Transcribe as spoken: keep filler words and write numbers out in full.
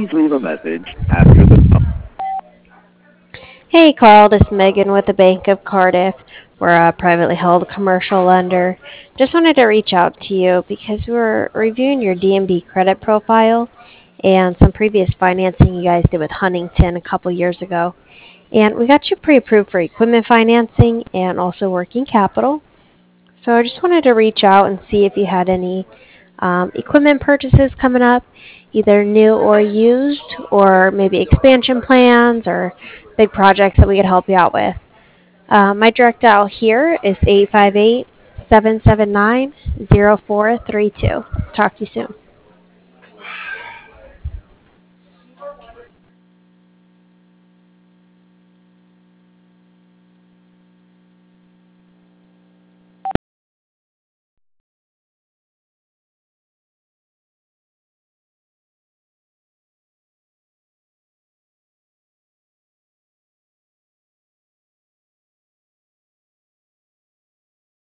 Please leave a message after the tone. Hey Carl, this is Megan with the Bank of Cardiff. We're a privately held commercial lender. Just wanted to reach out to you because we were reviewing your D and B credit profile and some previous financing you guys did with Huntington a couple years ago. And we got you pre-approved for equipment financing and also working capital. So I just wanted to reach out and see if you had any um, equipment purchases coming up, either new or used, or maybe expansion plans or big projects that we could help you out with. Uh, my direct dial here is eight five eight, seven seven nine, zero four three two. Talk to you soon.